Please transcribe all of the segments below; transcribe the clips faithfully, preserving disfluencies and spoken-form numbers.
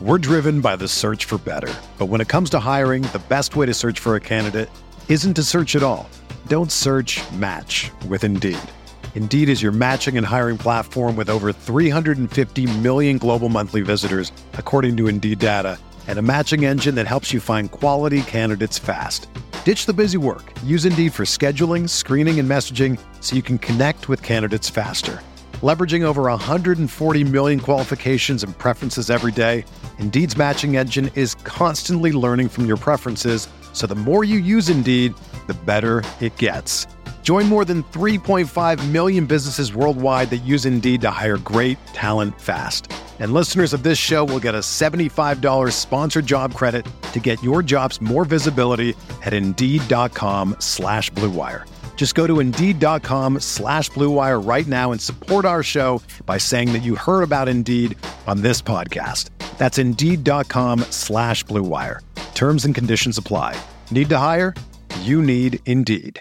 We're driven by the search for better. But when it comes to hiring, the best way to search for a candidate isn't to search at all. Don't search, match with Indeed. Indeed is your matching and hiring platform with over three hundred fifty million global monthly visitors, according to Indeed data, and a matching engine that helps you find quality candidates fast. Ditch the busy work. Use Indeed for scheduling, screening, and messaging so you can connect with candidates faster. Leveraging over one hundred forty million qualifications and preferences every day, Indeed's matching engine is constantly learning from your preferences, so the more you use Indeed, the better it gets. Join more than three point five million businesses worldwide that use Indeed to hire great talent fast. And listeners of this show will get a seventy-five dollars sponsored job credit to get your jobs more visibility at Indeed.com slash Blue Wire. Just go to Indeed.com slash Blue Wire right now and support our show by saying that you heard about Indeed on this podcast. That's Indeed.com slash Blue Wire. Terms and conditions apply. Need to hire? You need Indeed.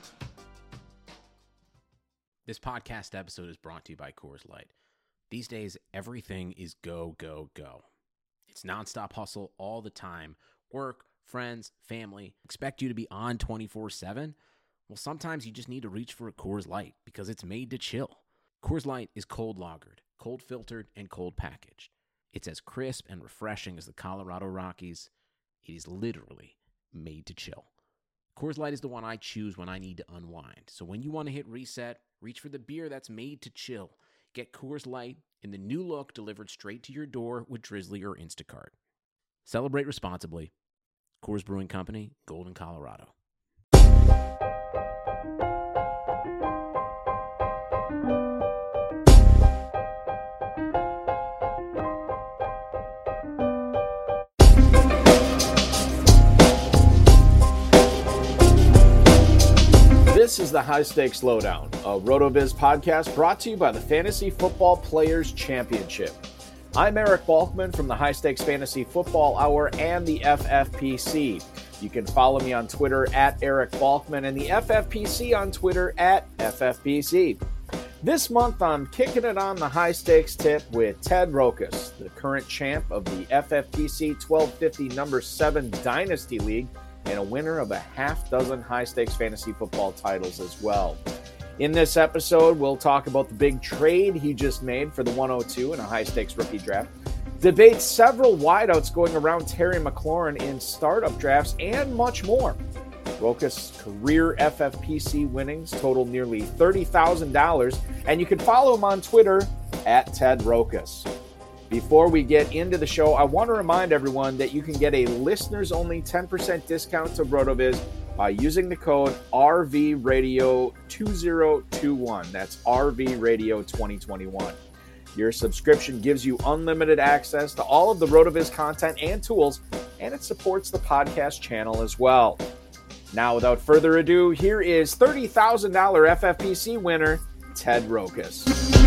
This podcast episode is brought to you by Coors Light. These days, everything is go, go, go. It's nonstop hustle all the time. Work, friends, family, expect you to be on twenty-four seven. Well, sometimes you just need to reach for a Coors Light because it's made to chill. Coors Light is cold lagered, cold filtered, and cold packaged. It's as crisp and refreshing as the Colorado Rockies. It is literally made to chill. Coors Light is the one I choose when I need to unwind. So when you want to hit reset, reach for the beer that's made to chill. Get Coors Light in the new look delivered straight to your door with Drizzly or Instacart. Celebrate responsibly. Coors Brewing Company, Golden, Colorado. This is the High Stakes Lowdown, a RotoViz podcast brought to you by the Fantasy Football Players Championship. I'm Eric Balkman from the High Stakes Fantasy Football Hour and the F F P C. You can follow me on Twitter at Eric Balkman and the F F P C on Twitter at F F P C. This month, I'm kicking it on the high stakes tip with Ted Rokas, the current champ of the F F P C twelve fifty number seven Dynasty League, and a winner of a half dozen high-stakes fantasy football titles as well. In this episode, we'll talk about the big trade he just made for the one oh two in a high-stakes rookie draft, debate several wideouts going around Terry McLaurin in startup drafts, and much more. Rokas' career F F P C winnings total nearly thirty thousand dollars, and you can follow him on Twitter at Ted Rokas. Before we get into the show, I want to remind everyone that you can get a listeners-only ten percent discount to RotoViz by using the code R V Radio two thousand twenty-one. That's R V Radio twenty twenty-one. Your subscription gives you unlimited access to all of the RotoViz content and tools, and it supports the podcast channel as well. Now, without further ado, here is thirty thousand dollars F F P C winner, Ted Rokas.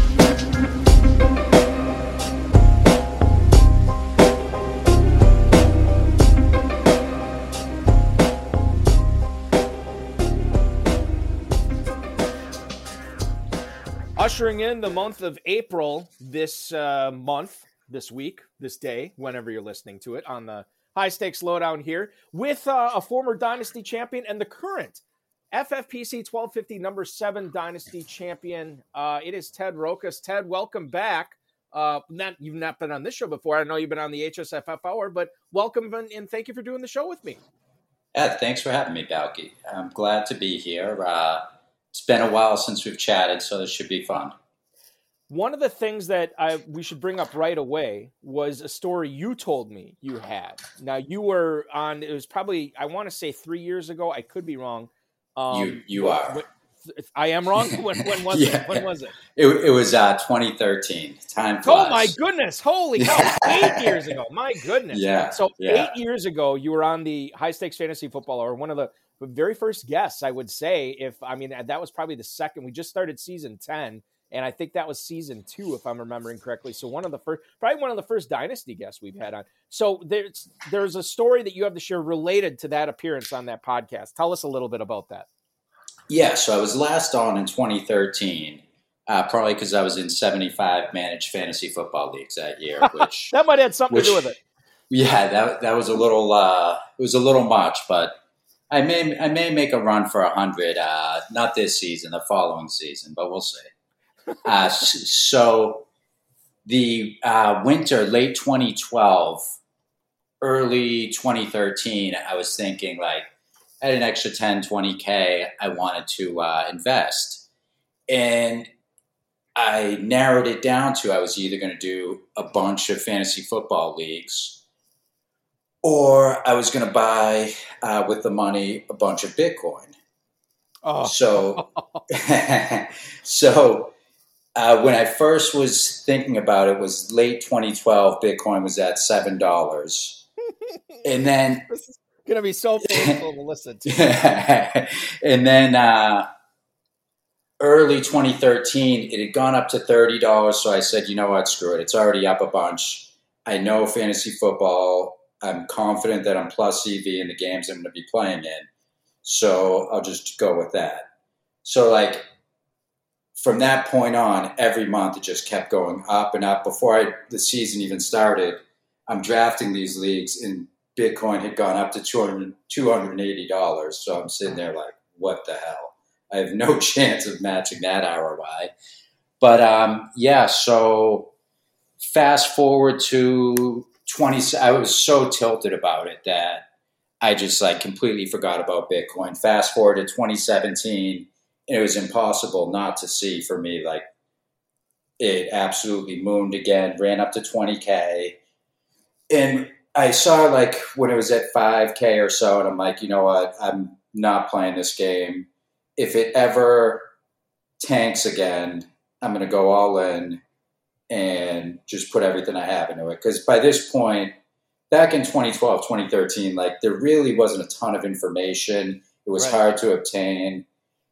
Ushering in the month of April this uh, month, this week, this day, whenever you're listening to it on the High Stakes Lowdown here, with uh, a former Dynasty champion and the current F F P C twelve fifty number seven Dynasty champion. Uh, it is Ted Rokas. Ted, welcome back. Uh, not, you've not been on this show before. I know you've been on the H S F F Hour, but welcome and, and thank you for doing the show with me. Ed, thanks for having me, Balky. I'm glad to be here. Uh, It's been a while since we've chatted, so this should be fun. One of the things that I we should bring up right away was a story you told me you had. Now, you were on, it was probably, I want to say three years ago. I could be wrong. Um, you you are. When, I am wrong? When, when was yeah. it? When was it? It, it was uh, twenty thirteen. Time flies. Oh, my goodness. Holy cow. Eight years ago. My goodness. Yeah. So yeah. eight years ago, you were on the High Stakes Fantasy Football Hour, one of the very first guests, I would say. If I mean, that was probably the second. We just started season ten, and I think that was season two, if I'm remembering correctly. So one of the first, probably one of the first Dynasty guests we've had on. So there's there's a story that you have to share related to that appearance on that podcast. Tell us a little bit about that. Yeah, so I was last on in twenty thirteen, uh, probably because I was in seventy-five managed fantasy football leagues that year. Which that might have something which, to do with it. Yeah, that that was a little uh, it was a little much, but I may I may make a run for a hundred. Uh, not this season, the following season, but we'll see. Uh, so the uh, winter, late twenty twelve, early twenty thirteen, I was thinking like I had an extra ten, twenty K I wanted to uh, invest. And I narrowed it down to I was either going to do a bunch of fantasy football leagues or I was going to buy uh, with the money a bunch of Bitcoin. Oh. So, so uh, when I first was thinking about it, was late twenty twelve. Bitcoin was at seven dollars, and then this is going to be so painful to listen to. And then uh, early twenty thirteen, it had gone up to thirty dollars. So I said, you know what, screw it. It's already up a bunch. I know fantasy football. I'm confident that I'm plus C V in the games I'm going to be playing in. So I'll just go with that. So like from that point on, every month it just kept going up and up. Before I, the season even started, I'm drafting these leagues and Bitcoin had gone up to two hundred, two hundred eighty dollars. So I'm sitting there like, what the hell? I have no chance of matching that R O I. But um, yeah, so fast forward to twenty, I was so tilted about it that I just like completely forgot about Bitcoin. Fast forward to twenty seventeen, and it was impossible not to see for me. Like it absolutely mooned again, ran up to twenty K. And I saw like when it was at five K or so, and I'm like, you know what? I'm not playing this game. If it ever tanks again, I'm going to go all in and just put everything I have into it. Because by this point, back in twenty twelve, twenty thirteen, like there really wasn't a ton of information. It was right. hard to obtain.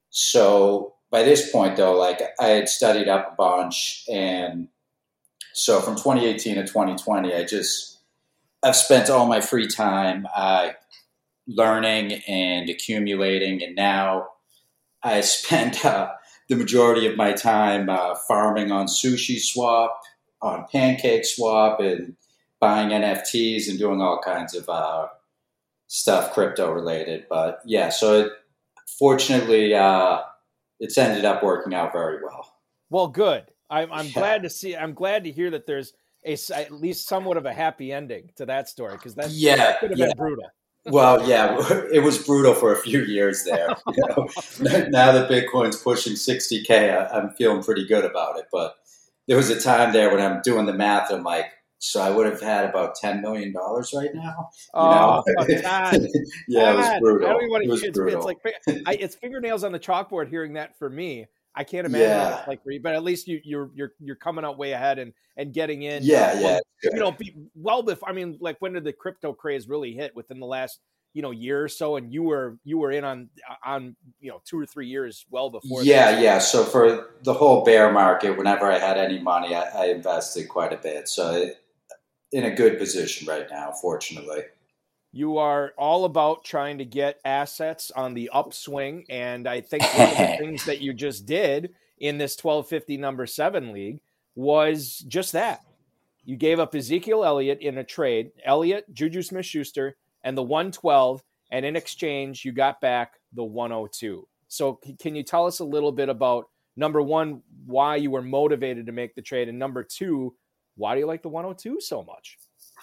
So by this point, though, like I had studied up a bunch. And so from twenty eighteen to twenty twenty, I just, I've spent all my free time uh, learning and accumulating. And now I spend uh, the majority of my time uh, farming on Sushi Swap, on Pancake Swap, and buying N F Ts and doing all kinds of uh, stuff crypto related. But yeah, so it, fortunately, uh, it's ended up working out very well. Well, good. I'm, I'm yeah. glad to see. I'm glad to hear that there's a at least somewhat of a happy ending to that story because that, yeah, that could have yeah. been brutal. Well, yeah, it was brutal for a few years there. You know? Now that Bitcoin's pushing sixty K, I'm feeling pretty good about it. But there was a time there when I'm doing the math, I'm like, so I would have had about ten million dollars right now. You oh, know? God. Yeah, God. it was brutal. I don't even want to, it was it's, brutal. It's like I, it's fingernails on the chalkboard hearing that for me. I can't imagine yeah. what it's like for you, but at least you, you're you're you're coming out way ahead and, and getting in. Yeah, yeah. You know, well before. I mean, like when did the crypto craze really hit? Within the last you know year or so, and you were you were in on on you know two or three years well before. Yeah, yeah. So for the whole bear market, whenever I had any money, I, I invested quite a bit. So it, in a good position right now, fortunately. You are all about trying to get assets on the upswing. And I think one of the things that you just did in this twelve fifty number seven league was just that. You gave up Ezekiel Elliott in a trade, Elliott, Juju Smith-Schuster, and the one twelve. And in exchange, you got back the one oh two. So can you tell us a little bit about, number one, why you were motivated to make the trade? And number two, why do you like the one oh two so much?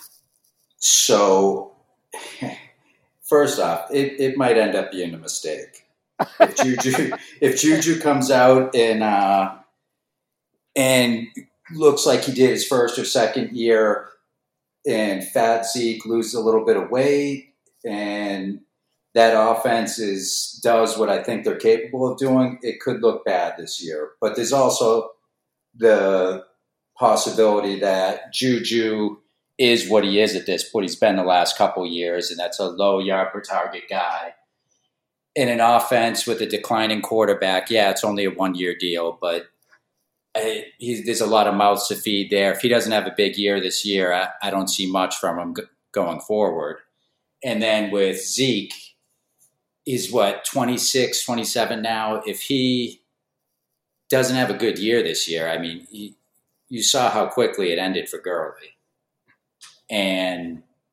So, first off, it, it might end up being a mistake. If Juju, if Juju comes out and uh, and looks like he did his first or second year, and Fat Zeke loses a little bit of weight, and that offense is does what I think they're capable of doing, it could look bad this year. But there's also the possibility that Juju is what he is at this point. He's been the last couple of years, and that's a low yard per target guy. In an offense with a declining quarterback, yeah, it's only a one-year deal, but I, he's, there's a lot of mouths to feed there. If he doesn't have a big year this year, I, I don't see much from him g- going forward. And then with Zeke, he's what, twenty-six, twenty-seven now. If he doesn't have a good year this year, I mean, he, you saw how quickly it ended for Gurley. And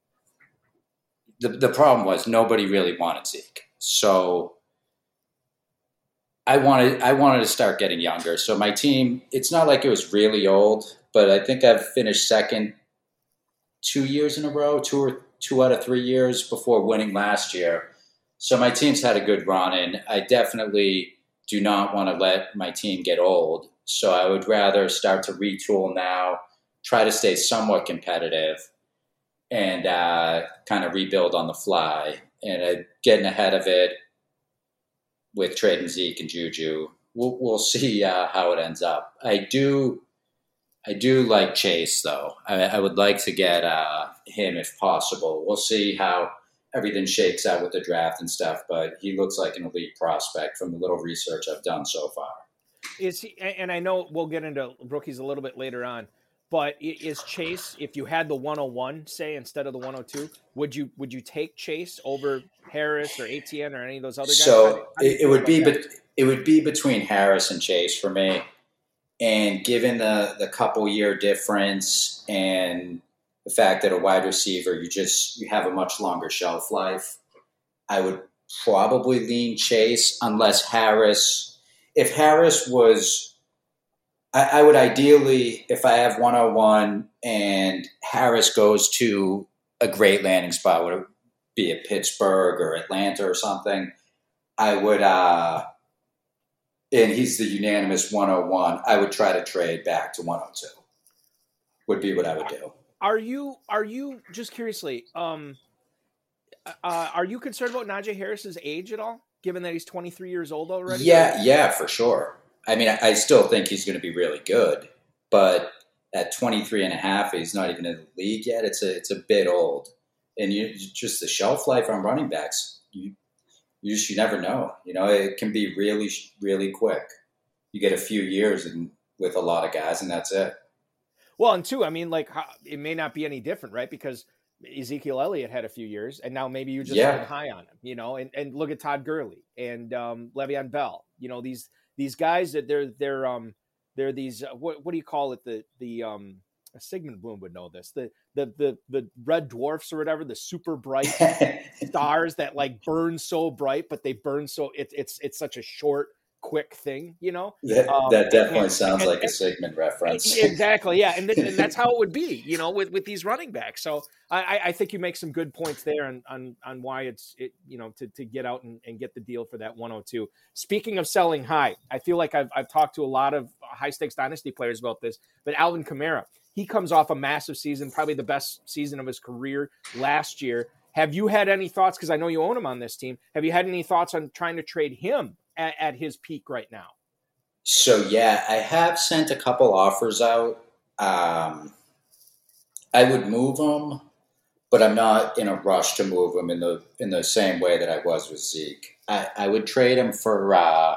the, the problem was nobody really wanted Zeke. So I wanted I wanted to start getting younger. So my team, it's not like it was really old, but I think I've finished second two years in a row, two or two out of three years before winning last year. So my team's had a good run, and I definitely do not want to let my team get old. So I would rather start to retool now, try to stay somewhat competitive, and uh, kind of rebuild on the fly. And uh, getting ahead of it with trading Zeke and Juju, we'll, we'll see uh, how it ends up. I do, I do like Chase though. I, I would like to get uh, him if possible. We'll see how everything shakes out with the draft and stuff, but he looks like an elite prospect from the little research I've done so far. Is he? And I know we'll get into rookies a little bit later on, but is Chase, if you had the one oh one, say, instead of the one oh two, would you would you take Chase over Harris or A T N or any of those other guys? So how do, how do it, it would be, that? but it would be between Harris and Chase for me. And given the the couple year difference and the fact that a wide receiver, you just you have a much longer shelf life, I would probably lean Chase unless Harris. If Harris was, I, I would ideally, if I have one oh one and Harris goes to a great landing spot, would it be at Pittsburgh or Atlanta or something, I would, uh, and he's the unanimous one oh one, I would try to trade back to one oh two, would be what I would do. Are you, are you, just curiously, um, uh, are you concerned about Najee Harris's age at all, given that he's twenty-three years old already? Yeah, yeah, for sure. I mean, I, I still think he's going to be really good, but at twenty-three and a half, he's not even in the league yet. It's a, it's a bit old. And you just the shelf life on running backs, you, you just, you never know. You know, it can be really, really quick. You get a few years and with a lot of guys, and that's it. Well, and two, I mean, like, it may not be any different, right? Because Ezekiel Elliott had a few years, and now maybe you just yeah. hold high on him, you know, and, and look at Todd Gurley and um, Le'Veon Bell, you know, these, these guys that they're, they're, um, they're these, uh, what, what do you call it? The, the, um, Sigmund Bloom would know this, the, the, the, the red dwarfs or whatever, the super bright stars that like burn so bright, but they burn so it, it's, it's such a short, quick thing, you know. That, um, that definitely and, sounds and, like and, a Sigmund reference. Exactly, yeah, and, th- and that's how it would be, you know, with, with these running backs. So I, I think you make some good points there on on, on why it's it, you know, to, to get out and, and get the deal for that one oh two. Speaking of selling high, I feel like I've I've talked to a lot of high stakes dynasty players about this, but Alvin Kamara, he comes off a massive season, probably the best season of his career last year. Have you had any thoughts? Because I know you own him on this team. Have you had any thoughts on trying to trade him at, at his peak right now? So, yeah, I have sent a couple offers out. Um, I would move him, but I'm not in a rush to move him in the in the same way that I was with Zeke. I, I would trade him for uh,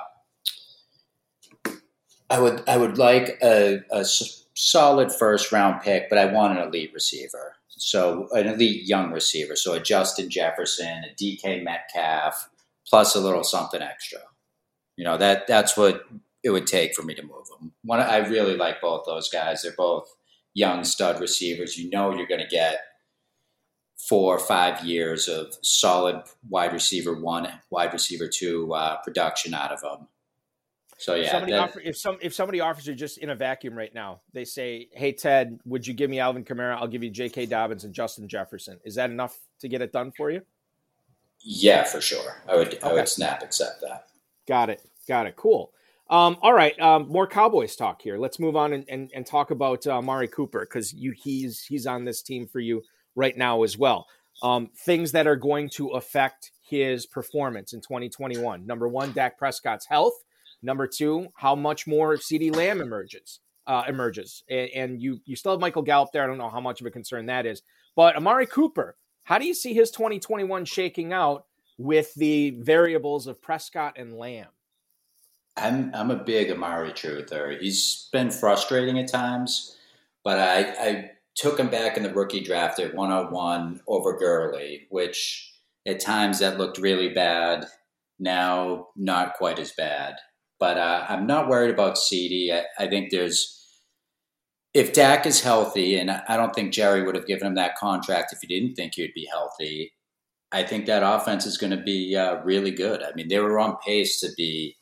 – I would I would like a, a solid first-round pick, but I want an elite receiver. So an elite young receiver. So a Justin Jefferson, a D K Metcalf, plus a little something extra. You know, that that's what – it would take for me to move them. One, I really like both those guys. They're both young stud receivers. You know you're going to get four or five years of solid wide receiver one, wide receiver two uh, production out of them. So yeah, if somebody, that, offer, if, some, if somebody offers you just in a vacuum right now, they say, "Hey Ted, would you give me Alvin Kamara? I'll give you J K Dobbins and Justin Jefferson." Is that enough to get it done for you? Yeah, for sure. I would. Okay. I would snap accept that. Got it. Got it. Cool. Um, all right, um, more Cowboys talk here. Let's move on and, and, and talk about uh, Amari Cooper, because you he's he's on this team for you right now as well. Um, things that are going to affect his performance in twenty twenty-one. Number one, Dak Prescott's health. Number two, how much more CeeDee Lamb emerges. Uh, emerges, and, and you you still have Michael Gallup there. I don't know how much of a concern that is, but Amari Cooper, how do you see his twenty twenty-one shaking out with the variables of Prescott and Lamb? I'm I'm a big Amari truther. He's been frustrating at times, but I, I took him back in the rookie draft at one oh one over Gurley, which at times that looked really bad. Now not quite as bad. But uh, I'm not worried about CeeDee. I, I think there's – if Dak is healthy, and I don't think Jerry would have given him that contract if he didn't think he would be healthy, I think that offense is going to be uh, really good. I mean, they were on pace to be,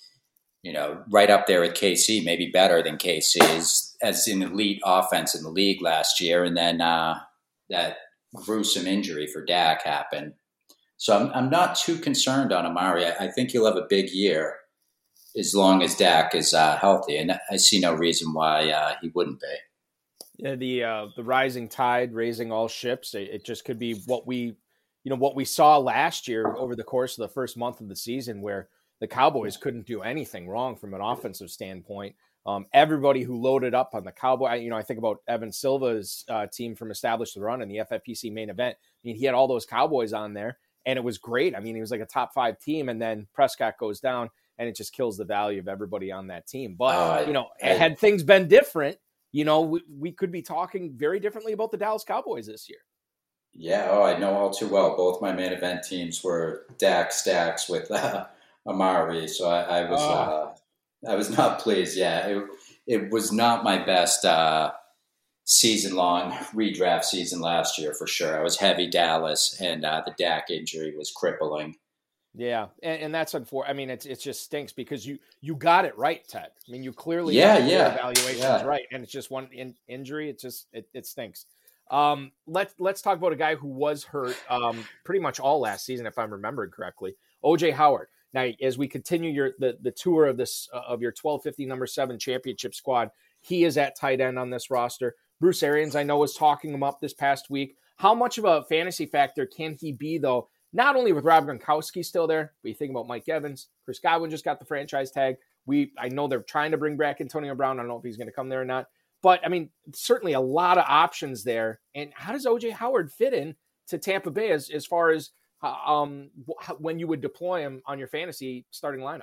you know, right up there with K C, maybe better than K C is as an elite offense in the league last year. And then uh, that gruesome injury for Dak happened. So I'm, I'm not too concerned on Amari. I, I think he'll have a big year as long as Dak is uh, healthy. And I see no reason why uh, he wouldn't be. Yeah, the uh, the rising tide raising all ships. It, it just could be what we, you know, what we saw last year over the course of the first month of the season, where the Cowboys couldn't do anything wrong from an offensive standpoint. Um, everybody who loaded up on the Cowboy, you know, I think about Evan Silva's uh, team from Establish the Run in the F F P C main event. I mean, he had all those Cowboys on there, and it was great. I mean, he was like a top five team, and then Prescott goes down, and it just kills the value of everybody on that team. But, uh, you know, I, had things been different, you know, we, we could be talking very differently about the Dallas Cowboys this year. Yeah, oh, I know all too well. Both my main event teams were Dak stacks with uh, Amari, so I, I was oh. uh, I was not pleased. Yeah, it, it was not my best uh, season-long redraft season last year for sure. I was heavy Dallas, and uh, the Dak injury was crippling. Yeah, and, and that's unfortunate. I mean, it's it just stinks because you you got it right, Ted. I mean, you clearly yeah got yeah evaluations yeah. right, and it's just one in, injury. It just it, it stinks. Um, let's let's talk about a guy who was hurt um, pretty much all last season, if I'm remembering correctly. O J Howard. Now, as we continue your the the tour of this uh, of your twelve fifty number seven championship squad, he is at tight end on this roster. Bruce Arians, I know, was talking him up this past week. How much of a fantasy factor can he be, though? Not only with Rob Gronkowski still there, but you think about Mike Evans. Chris Godwin just got the franchise tag. We I know they're trying to bring back Antonio Brown. I don't know if he's going to come there or not. But, I mean, certainly a lot of options there. And how does O J Howard fit in to Tampa Bay as, as far as um, when you would deploy him on your fantasy starting lineup?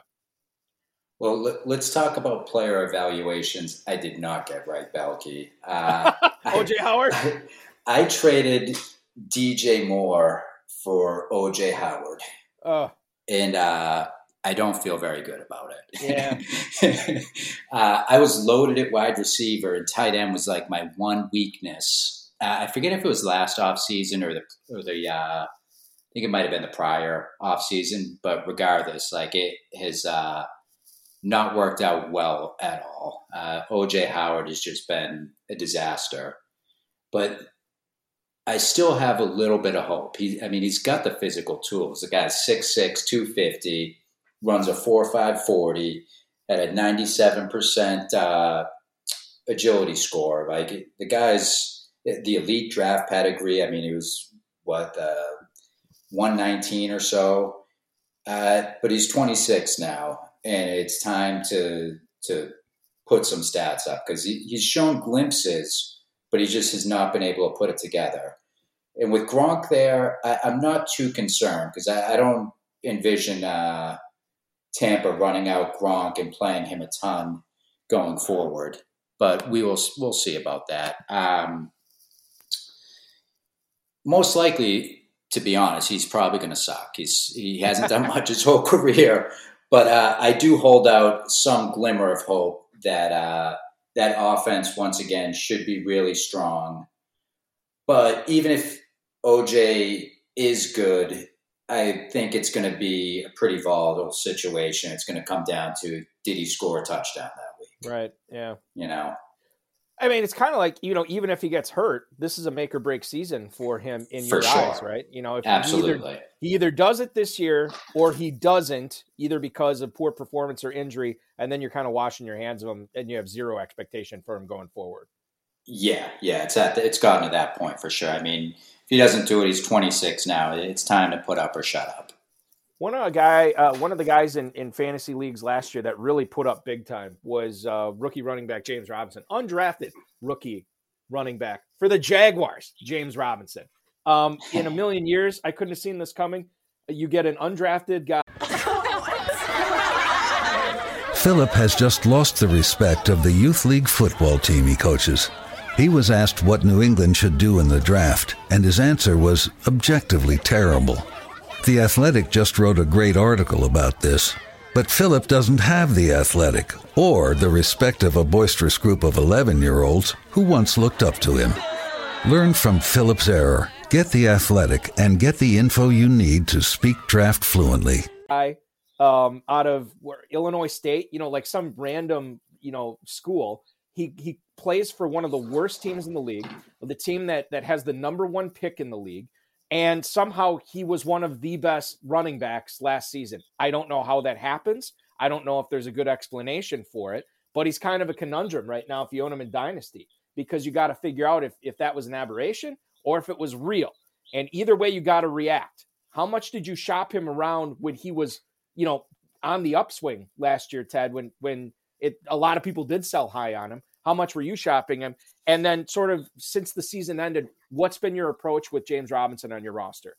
Well, let, let's talk about player evaluations. I did not get right, Belky. Uh, O J Howard? I, I traded D J Moore for O J Howard. Oh. And uh, I don't feel very good about it. Yeah. uh, I was loaded at wide receiver, and tight end was like my one weakness. Uh, I forget if it was last offseason or the, or the uh, I think it might have been the prior offseason, but regardless, like it has uh, not worked out well at all. Uh, O J Howard has just been a disaster. But I still have a little bit of hope. He, I mean, he's got the physical tools. The guy's six six, two fifty, runs a four five forty, at a ninety-seven percent uh, agility score. Like the guy's the elite draft pedigree. I mean, he was what uh, one nineteen or so, uh, but he's twenty-six now, and it's time to to put some stats up because he, he's shown glimpses, but he just has not been able to put it together. And with Gronk there, I, I'm not too concerned because I, I don't envision uh, Tampa running out Gronk and playing him a ton going forward. But we will we'll see about that. Um, most likely, to be honest, he's probably going to suck. He's he hasn't done much his whole career, but uh, I do hold out some glimmer of hope that uh, that offense once again should be really strong. But even if O J is good, I think it's going to be a pretty volatile situation. It's going to come down to, did he score a touchdown that week? Right, yeah. You know? I mean, it's kind of like, you know, even if he gets hurt, this is a make or break season for him in for your sure. eyes, right? You know, if Absolutely. He either, he either does it this year or he doesn't, either because of poor performance or injury, and then you're kind of washing your hands of him and you have zero expectation for him going forward. Yeah, yeah, it's at the, it's gotten to that point for sure. I mean, if he doesn't do it, he's twenty-six now. It's time to put up or shut up. One of the guy, uh, one of the guys in, in fantasy leagues last year that really put up big time was uh, rookie running back James Robinson, undrafted rookie running back for the Jaguars. James Robinson. Um, in a million years, I couldn't have seen this coming. You get an undrafted guy. Philip has just lost the respect of the youth league football team he coaches. He was asked what New England should do in the draft, and his answer was objectively terrible. The Athletic just wrote a great article about this, but Philip doesn't have the Athletic or the respect of a boisterous group of eleven-year-olds who once looked up to him. Learn from Philip's error Get The Athletic and get the info you need to speak draft fluently. I, um, out of where, Illinois State, you know, like some random, you know, school. He he plays for one of the worst teams in the league, the team that that has the number one pick in the league, and somehow he was one of the best running backs last season. I don't know how that happens. I don't know if there's a good explanation for it, but he's kind of a conundrum right now if you own him in Dynasty, because you got to figure out if, if that was an aberration or if it was real. And either way, you got to react. How much did you shop him around when he was, you know, on the upswing last year, Ted, when, when it, a lot of people did sell high on him? How much were you shopping him? And then sort of since the season ended, what's been your approach with James Robinson on your roster?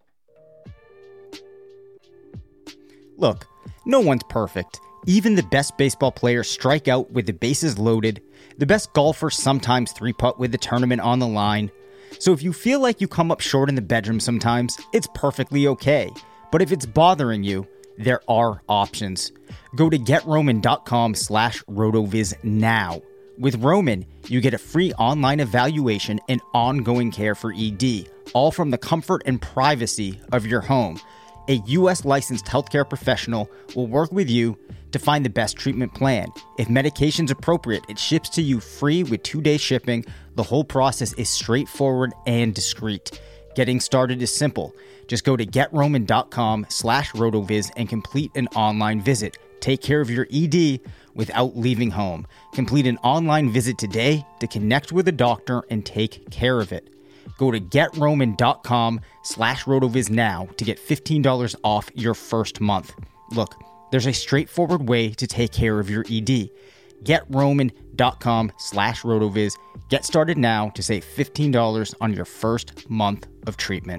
Look, no one's perfect. Even the best baseball players strike out with the bases loaded. The best golfers sometimes three-putt with the tournament on the line. So if you feel like you come up short in the bedroom sometimes, it's perfectly okay. But if it's bothering you, there are options. Go to GetRoman.com slash RotoViz now. With Roman, you get a free online evaluation and ongoing care for E D, all from the comfort and privacy of your home. A U S licensed healthcare professional will work with you to find the best treatment plan. If medication's appropriate, it ships to you free with two-day shipping. The whole process is straightforward and discreet. Getting started is simple. Just go to GetRoman.com slash RotoViz and complete an online visit. Take care of your E D without leaving home. Complete an online visit today to connect with a doctor and take care of it. Go to GetRoman.com slash RotoViz now to get fifteen dollars off your first month. Look, there's a straightforward way to take care of your E D. GetRoman.com slash RotoViz. Get started now to save fifteen dollars on your first month of treatment.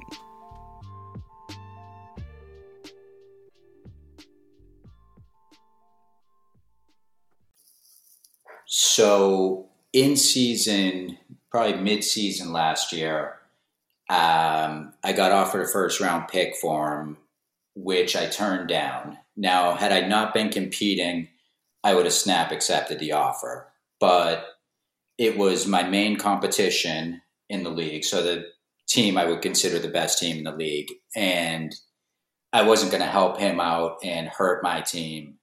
So in season, probably mid-season last year, um, I got offered a first-round pick for him, which I turned down. Now, had I not been competing, I would have snap accepted the offer. But it was my main competition in the league, so the team I would consider the best team in the league. And I wasn't going to help him out and hurt my team.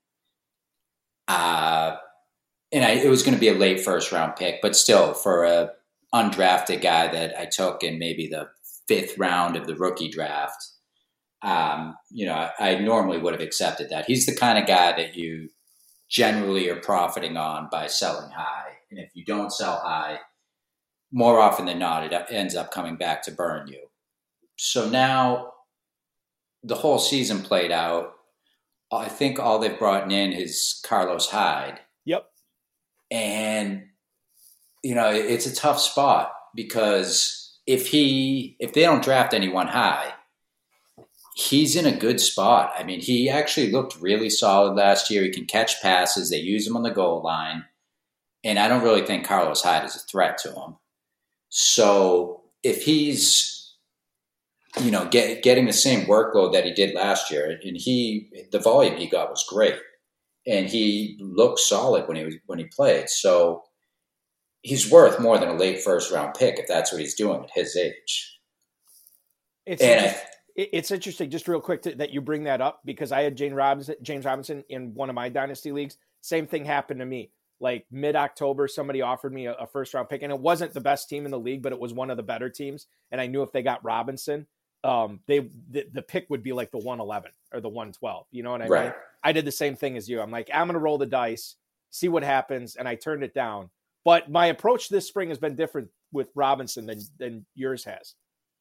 Uh And I, it was going to be a late first round pick, but still for a undrafted guy that I took in maybe the fifth round of the rookie draft, um, you know, I, I normally would have accepted that. He's the kind of guy that you generally are profiting on by selling high. And if you don't sell high, more often than not, it ends up coming back to burn you. So now the whole season played out. I think all they've brought in is Carlos Hyde. Yep. And, you know, it's a tough spot because if he, if they don't draft anyone high, he's in a good spot. I mean, he actually looked really solid last year. He can catch passes. They use him on the goal line. And I don't really think Carlos Hyde is a threat to him. So if he's, you know, get, getting the same workload that he did last year, and he, the volume he got was great. And he looked solid when he was when he played. So he's worth more than a late first round pick if that's what he's doing at his age. It's and interesting, I, it's interesting, just real quick, to, that you bring that up, because I had James Robinson, James Robinson in one of my dynasty leagues. Same thing happened to me. Like mid-October, somebody offered me a, a first round pick, and it wasn't the best team in the league, but it was one of the better teams. And I knew if they got Robinson, um, they the, the pick would be like the one eleven or the one twelve. You know what I right. mean? I did the same thing as you. I'm like, I'm going to roll the dice, see what happens. And I turned it down. But my approach this spring has been different with Robinson than, than yours has.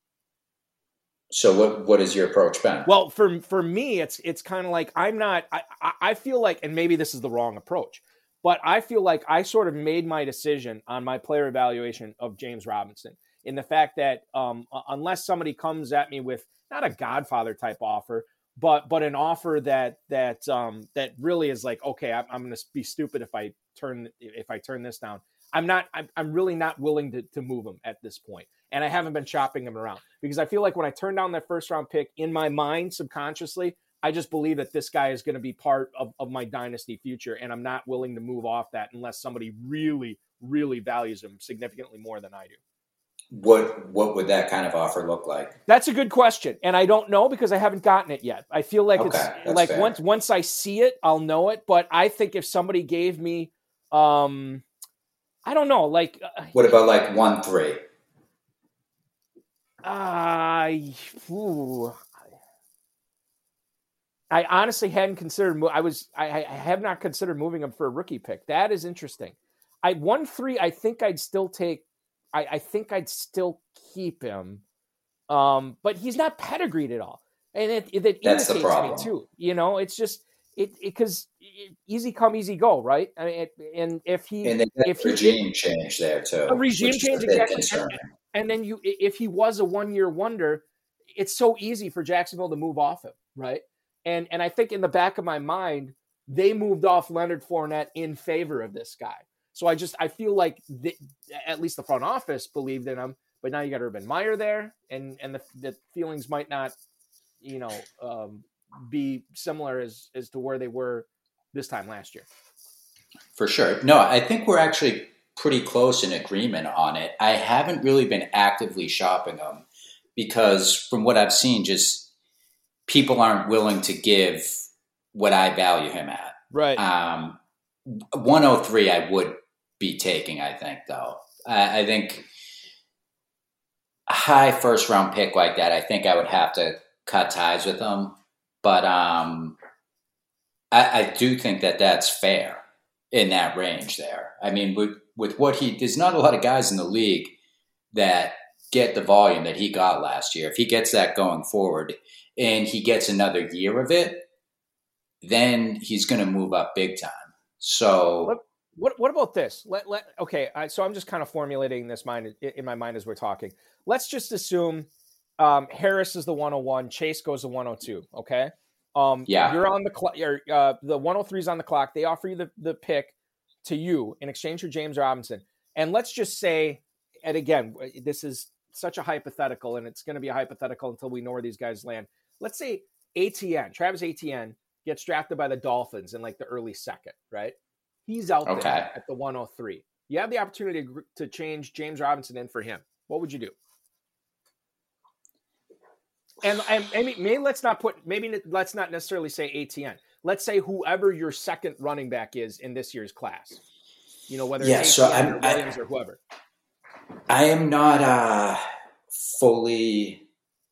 So what, what is your approach been? Well, for, for me, it's, it's kind of like, I'm not, I, I feel like, and maybe this is the wrong approach, but I feel like I sort of made my decision on my player evaluation of James Robinson in the fact that um, unless somebody comes at me with not a Godfather type offer, But but an offer that that um, that really is like, okay, I'm, I'm going to be stupid if I turn if I turn this down. I'm not. I'm, I'm really not willing to to move him at this point, and I haven't been shopping him around because I feel like when I turn down that first round pick, in my mind subconsciously, I just believe that this guy is going to be part of, of my dynasty future, and I'm not willing to move off that unless somebody really really values him significantly more than I do. what what would that kind of offer look like? That's a good question, and I don't know because I haven't gotten it yet. I feel like Okay, it's like fair. once once I see it, I'll know it. But I think if somebody gave me, um, I don't know, like uh, What about like one three? I, ooh, I honestly hadn't considered. mo- I was. I, I have not considered moving him for a rookie pick. That is interesting. I one three. I think I'd still take. I, I think I'd still keep him, um, but he's not pedigreed at all, and it, it, it That's the irritates me problem. too. You know, it's just it because it, easy come, easy go, right? I mean, it, and if he And they got if a he regime change there too. a regime which is change a bit exactly. concerning. And then you, if he was a one-year wonder, it's so easy for Jacksonville to move off him, right? And and I think in the back of my mind, they moved off Leonard Fournette in favor of this guy. So I just I feel like the, at least the front office believed in him, but now you got Urban Meyer there, and and the, the feelings might not, you know, um, be similar as as to where they were this time last year. For sure. No, I think we're actually pretty close in agreement on it. I haven't really been actively shopping them because from what I've seen, just people aren't willing to give what I value him at. Right. Um, one oh three I would be taking, I think, though. I, I think a high first round pick like that, I think I would have to cut ties with them. But um, I, I do think that that's fair in that range there. I mean, with, with what he, there's not a lot of guys in the league that get the volume that he got last year. If he gets that going forward and he gets another year of it, then he's going to move up big time. So What what, what about this? Let let okay. I, so I'm just kind of formulating this mind in my mind as we're talking. Let's just assume um, Harris is the one oh one, Chase goes to one oh two. Okay. Um, Yeah. You're on the clock. Uh, the one oh three is on the clock. They offer you the the pick to you in exchange for James Robinson. And let's just say, and again, this is such a hypothetical, and it's going to be a hypothetical until we know where these guys land. Let's say A T N, Travis Etienne, gets drafted by the Dolphins in like the early second, right? He's out Okay. there at the one oh three. You have the opportunity to, to change James Robinson in for him. What would you do? And, and maybe, maybe let's not put, maybe let's not necessarily say A T N. Let's say whoever your second running back is in this year's class. You know, whether Yeah, it's so A T N I'm- or Williams or whoever. I am not uh, fully,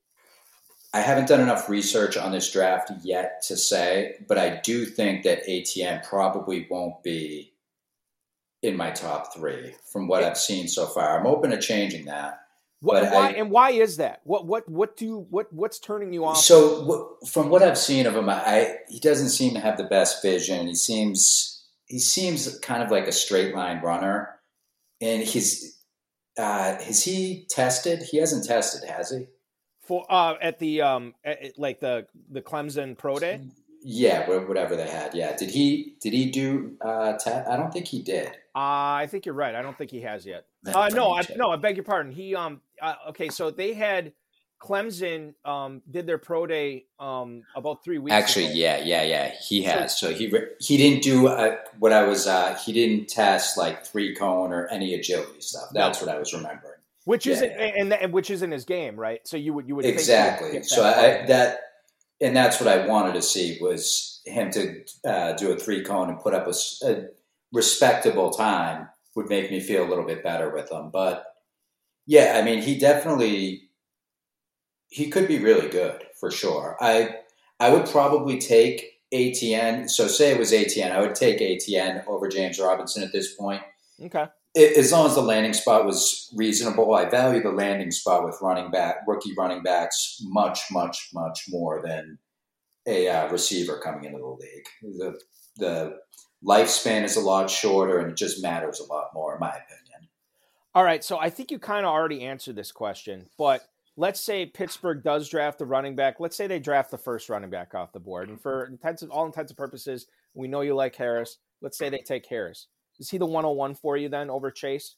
I haven't done enough research on this draft yet to say, but I do think that A T N probably won't be in my top three from what I've seen so far. I'm open to changing that. What, But why, I- and why is that? What what what do you what what's turning you off? So w- from what I've seen of him, I he doesn't seem to have the best vision. He seems he seems kind of like a straight line runner, and he's uh, has he tested? He hasn't tested, has he? For uh, at the um at, like the the Clemson Pro Day. Yeah, wh- whatever they had. Yeah, did he did he do? Uh, te- I don't think he did. Uh, I think you're right. I don't think he has yet. Let- Uh, let no, me I, check. no, I beg your pardon. He um uh, okay, so they had Clemson um did their pro day um about three weeks. Actually, ago. yeah, yeah, yeah. He has. So he re- he didn't do uh, what I was. Uh, he didn't test like three cone or any agility stuff. That's what I was remembering. which Yeah, isn't yeah. and, and which isn't his game, right? So you would you would think he would Exactly. get So that I, far. that and that's what I wanted to see was him to uh, do a three cone and put up a, s- a respectable time would make me feel a little bit better with him. But yeah, I mean, he definitely he could be really good for sure. I I would probably take A T N. So say it was A T N, I would take A T N over James Robinson at this point. Okay. I- As long as the landing spot was reasonable, I value the landing spot with running back, rookie running backs much, much, much more than a uh, receiver coming into the league. The the lifespan is a lot shorter, and it just matters a lot more, in my opinion. All right, so I think you kind of already answered this question, but let's say Pittsburgh does draft the running back. Let's say they draft the first running back off the board, and for intents all intents and purposes, we know you like Harris. Let's say they take Harris. Is he the one oh one for you then over Chase?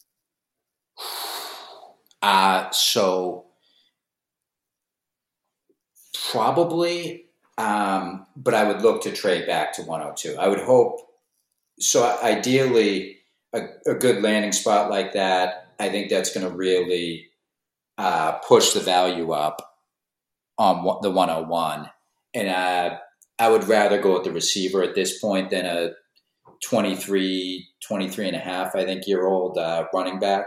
Uh, so probably, um, but I would look to trade back to one oh two. I would hope. So ideally, a, a good landing spot like that. I think that's going to really uh, push the value up on the one oh one. And uh, I would rather go with the receiver at this point than a twenty-three, twenty-three and a half, I think, year old uh, running back.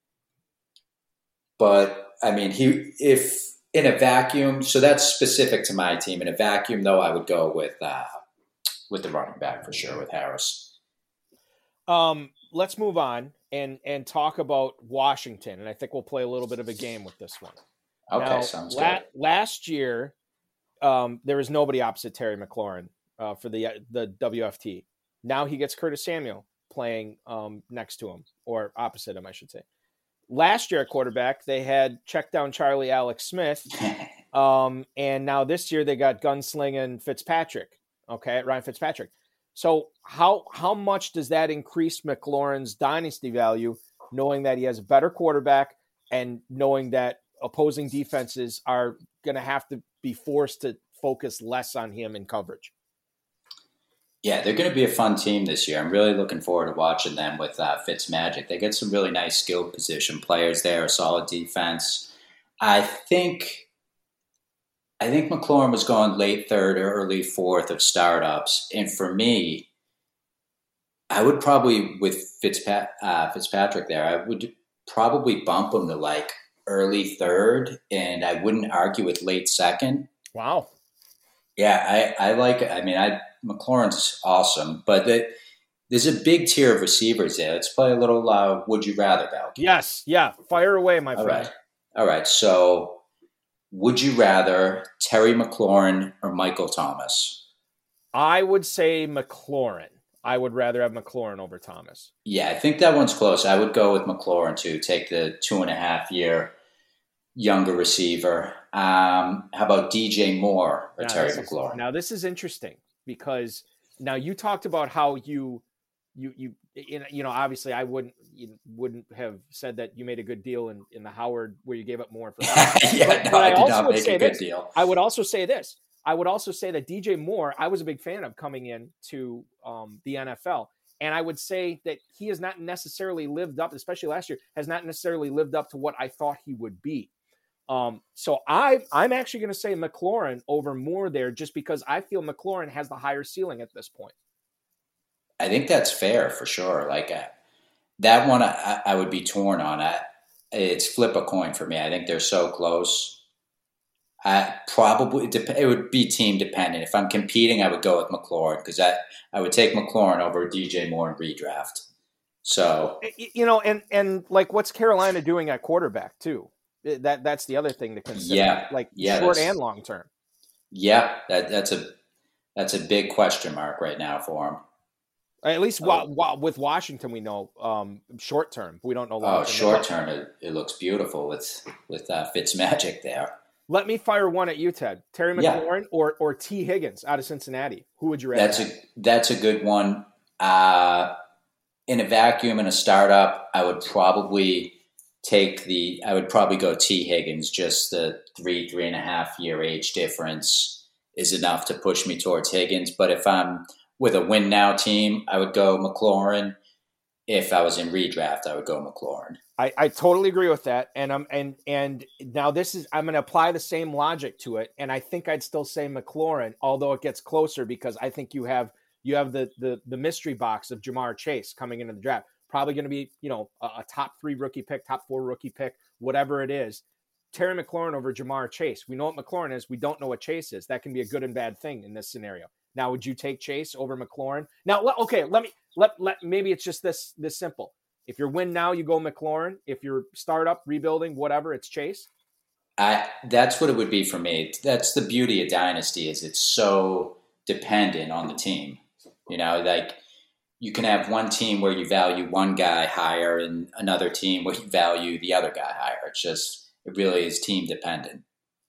But I mean, he, if in a vacuum, so that's specific to my team. In a vacuum, though, I would go with, uh, with the running back for sure, with Harris. Um, let's move on and, and talk about Washington. And I think we'll play a little bit of a game with this one. Okay, now, sounds la- good. Last year, um, there was nobody opposite Terry McLaurin uh, for the the W F T. Now he gets Curtis Samuel playing um, next to him, or opposite him, I should say. Last year at quarterback, they had check down Charlie Alex Smith, um, and now this year they got gunslinging Fitzpatrick. Okay, Ryan Fitzpatrick. So how how much does that increase McLaurin's dynasty value, knowing that he has a better quarterback and knowing that opposing defenses are going to have to be forced to focus less on him in coverage? Yeah, they're going to be a fun team this year. I'm really looking forward to watching them with uh, Fitzmagic. They get some really nice skilled position players there, a solid defense. I think I think McLaurin was going late third or early fourth of startups. And for me, I would probably, with Fitzpat, uh, Fitzpatrick there, I would probably bump him to like early third, and I wouldn't argue with late second. Wow. Yeah, I, I like it. I mean, I McLaurin's awesome, but the, there's a big tier of receivers there. Let's play a little uh, Would You Rather, Val. Yes, yeah. Fire away, my All friend. right. All right, so would you rather Terry McLaurin or Michael Thomas? I would say McLaurin. I would rather have McLaurin over Thomas. Yeah, I think that one's close. I would go with McLaurin too. Take the two and a half year younger receiver. Um, how about D J Moore or now, Terry this McLaurin? Is, now this is interesting because now you talked about how you you you you know obviously I wouldn't you wouldn't have said that you made a good deal in, in the Howard where you gave up more for that. yeah, but, no, but I, I did also not would make say a good this. deal. I would also say this. I would also say that D J Moore, I was a big fan of coming in to um, the N F L. And I would say that he has not necessarily lived up, especially last year, has not necessarily lived up to what I thought he would be. Um, so I, I'm actually going to say McLaurin over Moore there just because I feel McLaurin has the higher ceiling at this point. I think that's fair for sure. Like uh, that one I, I would be torn on. I, it's flip a coin for me. I think they're so close. I probably it would be team dependent. If I'm competing, I would go with McLaurin because I, I would take McLaurin over D J Moore in redraft. So you know, and and like what's Carolina doing at quarterback too? That that's the other thing to consider. Yeah, like yeah, short and long term. Yeah, that, that's a that's a big question mark right now for him. At least oh. wa- wa- with Washington, we know um, short term. We don't know long term. Oh, short term, it, it looks beautiful with with uh, Fitzmagic there. Let me fire one at you, Ted. Terry McLaurin yeah. or or T. Higgins out of Cincinnati. Who would you rather? That's have? a that's a good one. Uh, in a vacuum, in a startup, I would probably take the. I would probably go T. Higgins. Just the three three and a half year age difference is enough to push me towards Higgins. But if I'm with a win now team, I would go McLaurin. If I was in redraft, I would go McLaurin. I, I totally agree with that. And I'm and and now this is I'm gonna apply the same logic to it. And I think I'd still say McLaurin, although it gets closer because I think you have you have the the the mystery box of Jamar Chase coming into the draft. Probably gonna be, you know, a, a top three rookie pick, top four rookie pick, whatever it is. Terry McLaurin over Jamar Chase. We know what McLaurin is, we don't know what Chase is. That can be a good and bad thing in this scenario. Now, would you take Chase over McLaurin? Now, okay, let me let let maybe it's just this this simple. If you're win now, you go McLaurin. If you're startup, rebuilding, whatever, it's Chase. I that's what it would be for me. That's the beauty of Dynasty is it's so dependent on the team. You know, like you can have one team where you value one guy higher and another team where you value the other guy higher. It's just it really is team dependent.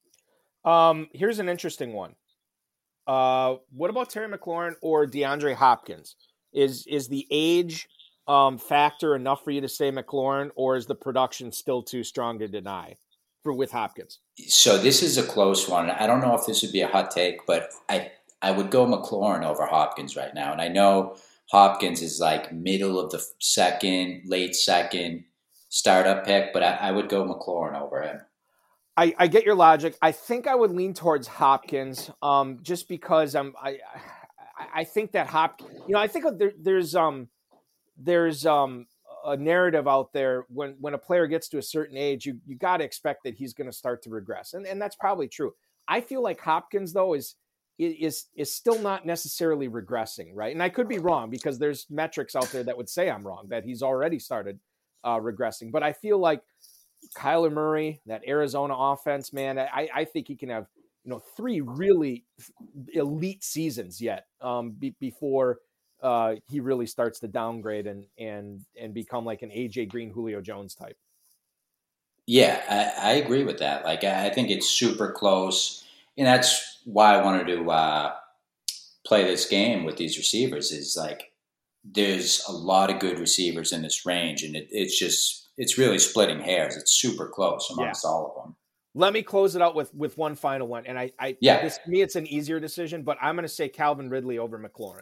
Um, here's an interesting one. Uh, what about Terry McLaurin or DeAndre Hopkins? Is is the age um, factor enough for you to say McLaurin, or is the production still too strong to deny for with Hopkins? So this is a close one. I don't know if this would be a hot take, but I I would go McLaurin over Hopkins right now. And I know Hopkins is like middle of the second, late second. startup pick, but I, I would go McLaurin over him. I, I get your logic. I think I would lean towards Hopkins, um, just because I'm. I I think that Hop. You know, I think there, there's um there's um a narrative out there when when a player gets to a certain age, you you got to expect that he's going to start to regress, and and that's probably true. I feel like Hopkins though is is is still not necessarily regressing, right? And I could be wrong because there's metrics out there that would say I'm wrong, that he's already started uh, regressing. But I feel like Kyler Murray, that Arizona offense, man, I, I think he can have, you know, three really elite seasons yet um, be, before uh, he really starts to downgrade and and and become like an A J Green, Julio Jones type. Yeah, I, I agree with that. Like, I think it's super close. And that's why I wanted to uh, play this game with these receivers is like, there's a lot of good receivers in this range. And it, it's just, it's really splitting hairs. It's super close amongst yeah. all of them. Let me close it out with, with one final one. And I, I yeah. this, to me, it's an easier decision, but I'm going to say Calvin Ridley over McLaurin.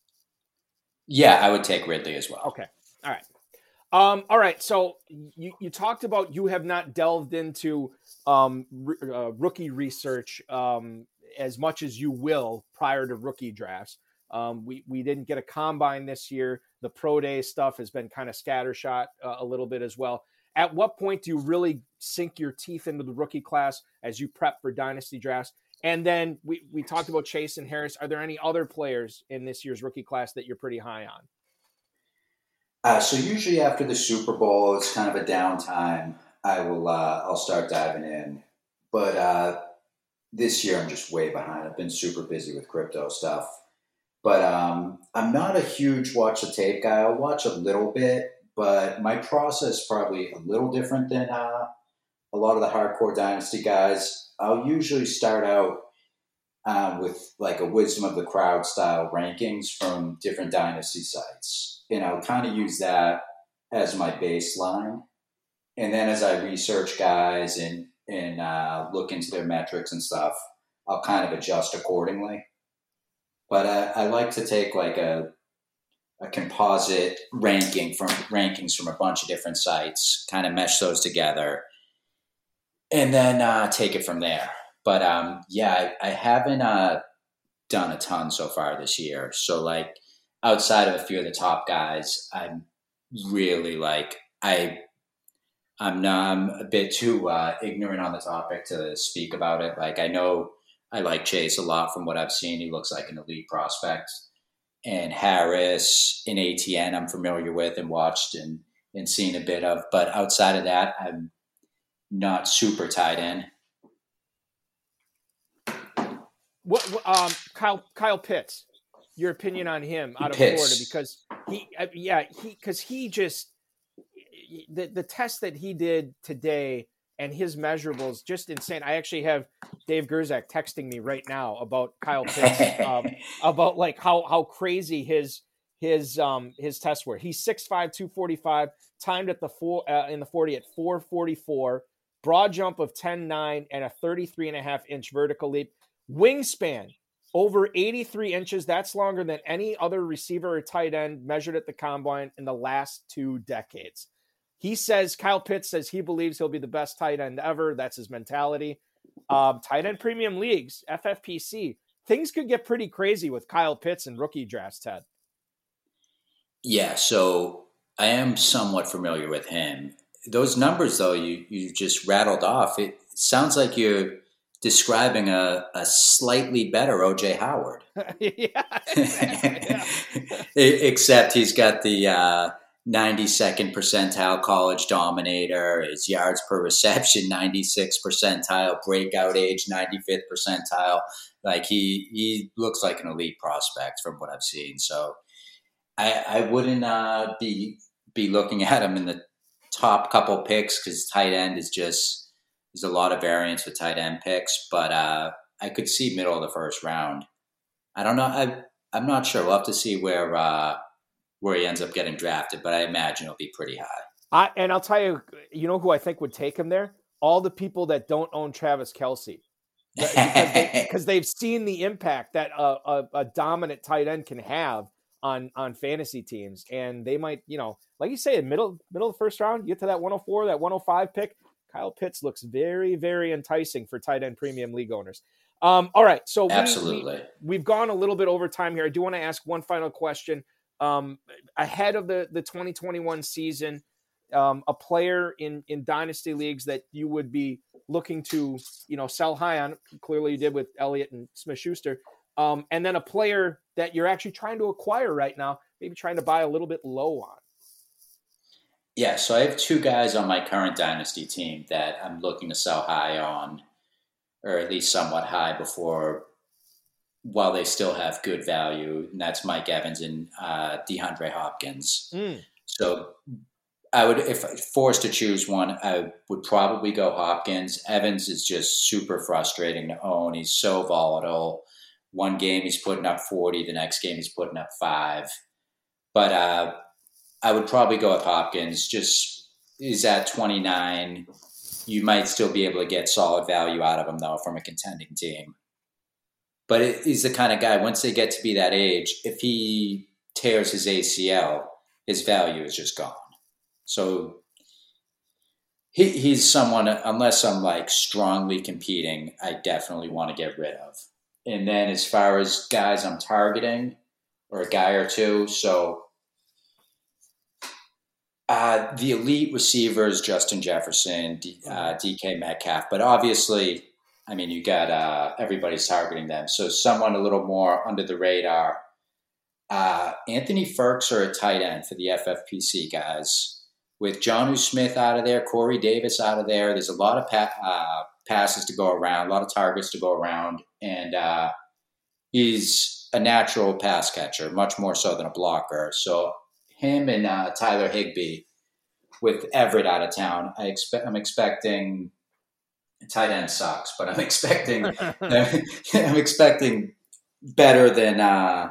Yeah, I would take Ridley as well. Okay. All right. Um, all right. So you, you talked about you have not delved into um, r- uh, rookie research um, as much as you will prior to rookie drafts. Um, we, we didn't get a combine this year. The pro day stuff has been kind of scattershot uh, a little bit as well. At what point do you really sink your teeth into the rookie class as you prep for dynasty drafts? And then we, we talked about Chase and Harris. Are there any other players in this year's rookie class that you're pretty high on? Uh, so usually after the Super Bowl, it's kind of a downtime. I will, uh, I'll start diving in. But uh, this year I'm just way behind. I've been super busy with crypto stuff. But um, I'm not a huge watch the tape guy. I'll watch a little bit, but my process is probably a little different than uh, a lot of the hardcore dynasty guys. I'll usually start out um, with like a wisdom of the crowd style rankings from different dynasty sites. And I'll kind of use that as my baseline. And then as I research guys and, and uh, look into their metrics and stuff, I'll kind of adjust accordingly. But uh, I like to take like a a composite ranking from rankings from a bunch of different sites, kind of mesh those together, and then uh, take it from there. But um, yeah, I, I haven't uh, done a ton so far this year. So like, outside of a few of the top guys, I'm really like, I, I'm not, I'm a bit too uh, ignorant on the topic to speak about it. Like I know I like Chase a lot from what I've seen. He looks like an elite prospect. And Harris and A T N I'm familiar with and watched and, and seen a bit of. But outside of that, I'm not super tied in. What um, Kyle Kyle Pitts? Your opinion on him out of Pitts. Florida, because he, uh, yeah, he, because he just the the test that he did today and his measurables just insane. I actually have Dave Gerzak texting me right now about Kyle Pitts, um, about like how how crazy his his um his tests were. He's six five, two forty-five, timed at the four uh, in the forty at four forty-four, broad jump of ten nine, and a thirty-three and a half inch vertical leap, wingspan over eighty-three inches. That's longer than any other receiver or tight end measured at the combine in the last two decades. He says, Kyle Pitts says he believes he'll be the best tight end ever. That's his mentality. Um, tight end premium leagues, F F P C. Things could get pretty crazy with Kyle Pitts and rookie drafts, Ted. Yeah, so I am somewhat familiar with him. Those numbers, though, you, you just rattled off, it sounds like you're describing a, a slightly better O J Howard. yeah, exactly, yeah. Except he's got the uh, ninety-second percentile college dominator, his yards per reception, ninety-sixth percentile, breakout age, ninety-fifth percentile. Like he, he looks like an elite prospect from what I've seen. So I, I wouldn't uh, be, be looking at him in the top couple picks because tight end is just, there's a lot of variance with tight end picks, but uh, I could see middle of the first round. I don't know. I, I'm not sure. We'll have to see where, uh, where he ends up getting drafted, but I imagine it'll be pretty high. I, and I'll tell you, you know who I think would take him there? All the people that don't own Travis Kelce. Because they, they've seen the impact that a, a, a dominant tight end can have on on fantasy teams, and they might, you know, like you say, in middle middle of the first round, you get to that one oh four, that one oh five pick. Kyle Pitts looks very, very enticing for tight end premium league owners. Um, all right, so absolutely, we, we, we've gone a little bit over time here. I do want to ask one final question. Um, ahead of the the twenty twenty-one season, um, a player in in dynasty leagues that you would be looking to, you know, sell high on. Clearly, you did with Elliott and Smith-Schuster. Um, and then a player that you're actually trying to acquire right now, maybe trying to buy a little bit low on. Yeah, so I have two guys on my current dynasty team that I'm looking to sell high on, or at least somewhat high before, while they still have good value, and that's Mike Evans and uh, DeAndre Hopkins. Mm. So I would, if forced to choose one, I would probably go Hopkins. Evans is just super frustrating to own. He's so volatile. One game he's putting up forty, the next game he's putting up five. But uh, I would probably go with Hopkins. Just is at twenty-nine. You might still be able to get solid value out of him, though, from a contending team. But it, he's the kind of guy, once they get to be that age, if he tears his A C L, his value is just gone. So he, he's someone, unless I'm like strongly competing, I definitely want to get rid of. And then as far as guys I'm targeting, or a guy or two, so uh, the elite receivers, Justin Jefferson, D, uh, D K Metcalf. But obviously, I mean, you got uh, everybody's targeting them. So someone a little more under the radar. Uh, Anthony Ferkser at tight end for the F F P C guys. With Jonnu Smith out of there, Corey Davis out of there, there's a lot of pa- uh, passes to go around, a lot of targets to go around, and uh, he's a natural pass catcher, much more so than a blocker. So him and uh, Tyler Higbee with Everett out of town, I expect. I'm expecting tight end sucks, but I'm expecting I'm expecting better than uh,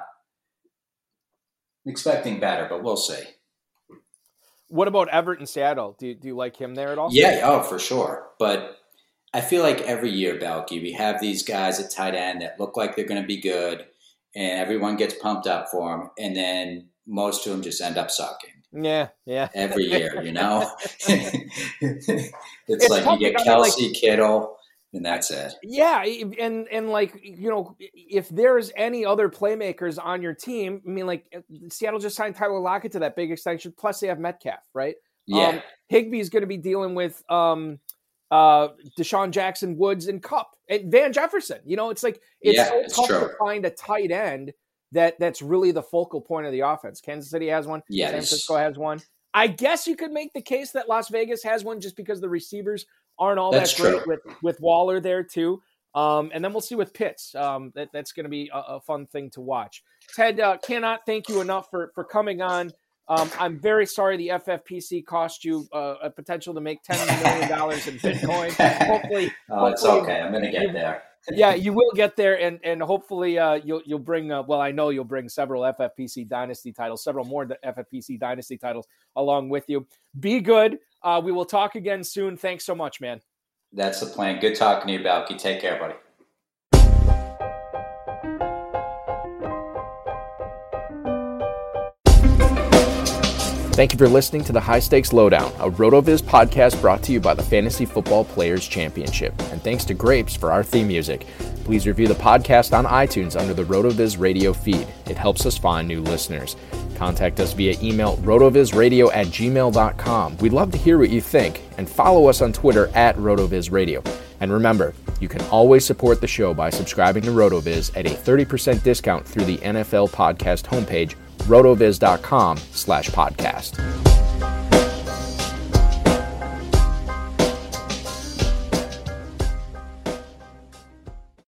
I'm expecting better, but we'll see. What about Everett in Seattle? Do you, do you like him there at all? Yeah, oh, for sure. But I feel like every year, Belky, we have these guys at tight end that look like they're going to be good, and everyone gets pumped up for them, and then most of them just end up sucking. Yeah, yeah. Every year, you know? it's, it's like you get Kelsey, like, Kittle, and that's it. Yeah, and and like, you know, if there's any other playmakers on your team, I mean, like, Seattle just signed Tyler Lockett to that big extension, plus they have Metcalf, right? Yeah. Um, Higbee's going to be dealing with um, uh, Deshaun Jackson, Woods, and Kupp, and Van Jefferson. You know, it's like, it's yeah, so it's tough true. to find a tight end that that's really the focal point of the offense. Kansas City has one. Yes. San Francisco has one. I guess you could make the case that Las Vegas has one just because the receivers aren't all that's that great true. with, with Waller there too. Um, and then we'll see with Pitts. Um, that, that's going to be a, a fun thing to watch. Ted, uh, cannot thank you enough for, for coming on. Um, I'm very sorry the F F P C cost you uh, a potential to make ten million dollars in Bitcoin. Hopefully, oh, it's hopefully, okay. I'm going to get there. Yeah, you will get there, and and hopefully uh, you'll you'll bring. Uh, well, I know you'll bring several F F P C Dynasty titles, several more F F P C Dynasty titles along with you. Be good. Uh, we will talk again soon. Thanks so much, man. That's the plan. Good talking to you, Balky. Take care, buddy. Thank you for listening to the High Stakes Lowdown, a RotoViz podcast brought to you by the Fantasy Football Players Championship. And thanks to Grapes for our theme music. Please review the podcast on iTunes under the RotoViz radio feed. It helps us find new listeners. Contact us via email, rotovizradio at gmail dot com. We'd love to hear what you think, and follow us on Twitter at RotoVizRadio. And remember, you can always support the show by subscribing to RotoViz at a thirty percent discount through the N F L podcast homepage, rotoviz dot com slash podcast.